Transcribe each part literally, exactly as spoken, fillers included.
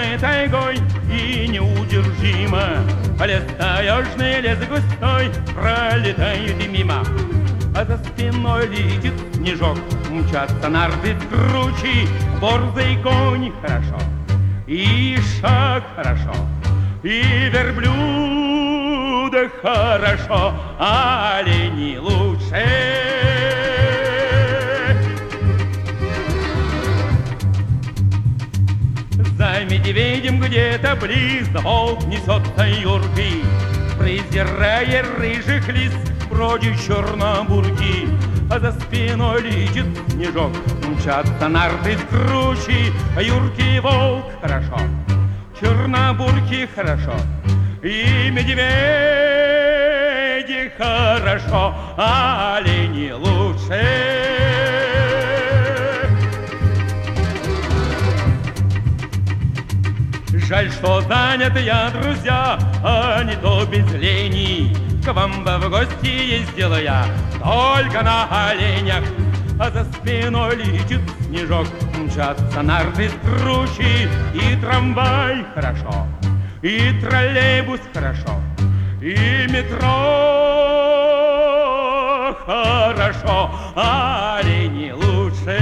мы тайгой и неудержимо. Лес таежный, лес густой, пролетает и мимо. А за спиной летит снежок, мчатся нарды кручи. Борзый конь хорошо, и шаг хорошо, и верблюда хорошо, а олени лучше. За медведем где-то близ волк несется юркий, презирая рыжих лис, бродит чернобурки. А за спиной летит снежок, мчатся нарды с кручи. Юркий волк хорошо, чернобурки хорошо, и медведи хорошо, а олени лучше. Жаль, что занят я, друзья, а не то без лени. К вам бы в гости ездила я только на оленях. А за спиной летит снежок, мчатся нарды с кручи. И трамвай хорошо, и троллейбус хорошо, и метро хорошо, а олени лучше.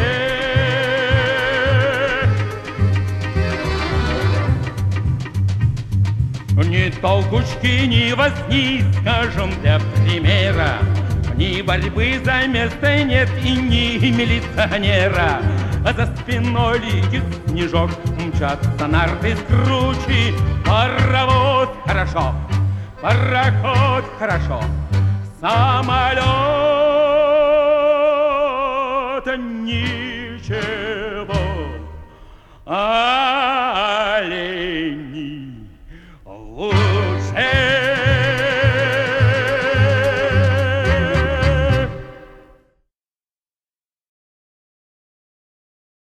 Ни толкучки, ни возни, скажем для примера, ни борьбы за место нет и ни милиционера. А за спиной летит снежок, мчатся нарды с кручи. Паровоз хорошо, пароход хорошо, самолет ничего. А